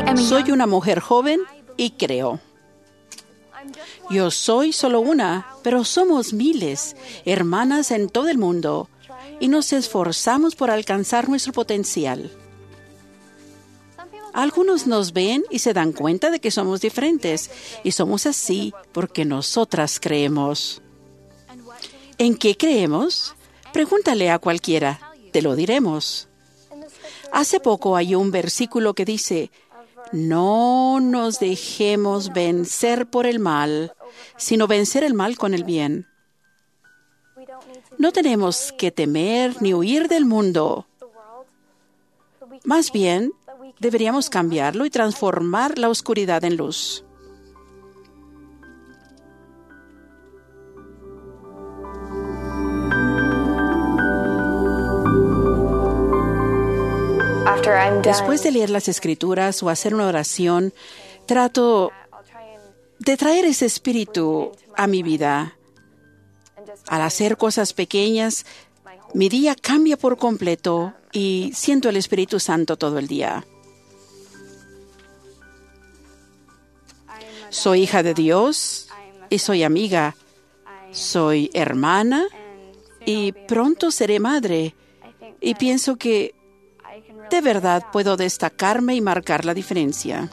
Soy una mujer joven y creo. Yo soy solo una, pero somos miles, hermanas en todo el mundo, y nos esforzamos por alcanzar nuestro potencial. Algunos nos ven y se dan cuenta de que somos diferentes, y somos así porque nosotras creemos. ¿En qué creemos? Pregúntale a cualquiera, te lo diremos. Hace poco hay un versículo que dice: no nos dejemos vencer por el mal, sino vencer el mal con el bien. No tenemos que temer ni huir del mundo. Más bien, deberíamos cambiarlo y transformar la oscuridad en luz. Después de leer las Escrituras o hacer una oración, trato de traer ese espíritu a mi vida. Al hacer cosas pequeñas, mi día cambia por completo y siento el Espíritu Santo todo el día. Soy hija de Dios y soy amiga. Soy hermana y pronto seré madre. Y pienso que de verdad puedo destacarme y marcar la diferencia.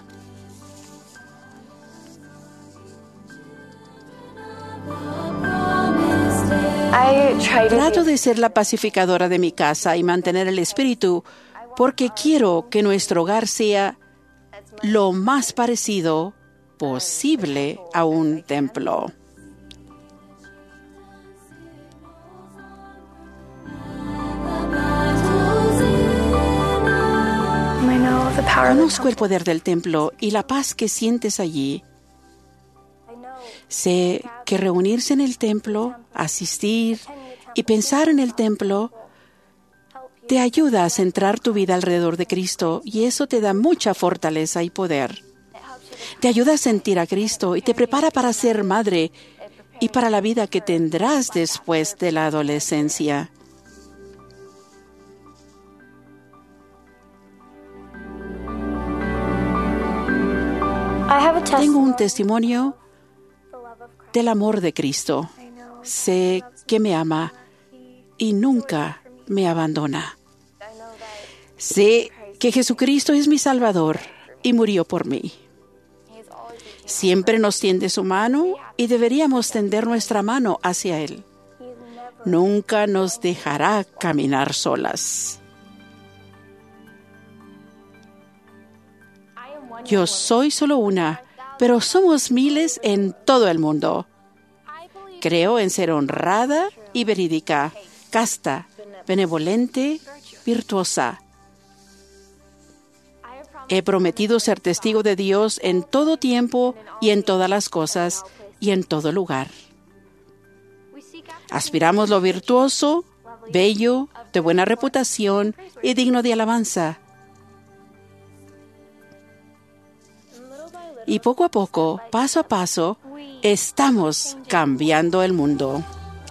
Trato de ser la pacificadora de mi casa y mantener el espíritu porque quiero que nuestro hogar sea lo más parecido posible a un templo. Conozco el poder del templo y la paz que sientes allí. Sé que reunirse en el templo, asistir y pensar en el templo te ayuda a centrar tu vida alrededor de Cristo y eso te da mucha fortaleza y poder. Te ayuda a sentir a Cristo y te prepara para ser madre y para la vida que tendrás después de la adolescencia. Tengo un testimonio del amor de Cristo. Sé que me ama y nunca me abandona. Sé que Jesucristo es mi Salvador y murió por mí. Siempre nos tiende su mano y deberíamos tender nuestra mano hacia Él. Nunca nos dejará caminar solas. Yo soy solo una, pero somos miles en todo el mundo. Creo en ser honrada y verídica, casta, benevolente, virtuosa. He prometido ser testigo de Dios en todo tiempo y en todas las cosas y en todo lugar. Aspiramos lo virtuoso, bello, de buena reputación y digno de alabanza. Y poco a poco, paso a paso, estamos cambiando el mundo.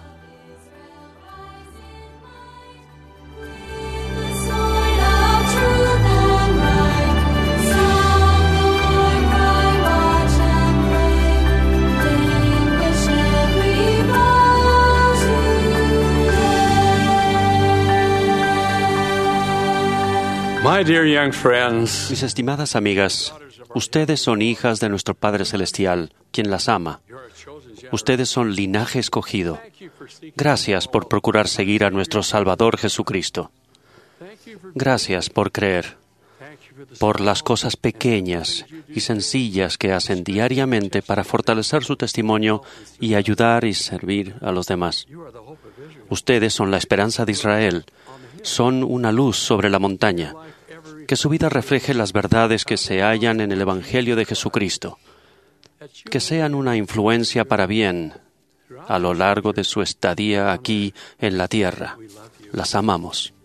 My dear young friends, Mis estimadas amigas, ustedes son hijas de nuestro Padre Celestial, quien las ama. Ustedes son linaje escogido. Gracias por procurar seguir a nuestro Salvador Jesucristo. Gracias por creer, por las cosas pequeñas y sencillas que hacen diariamente para fortalecer su testimonio y ayudar y servir a los demás. Ustedes son la esperanza de Israel, son una luz sobre la montaña. Que su vida refleje las verdades que se hallan en el Evangelio de Jesucristo. Que sean una influencia para bien a lo largo de su estadía aquí en la tierra. Las amamos.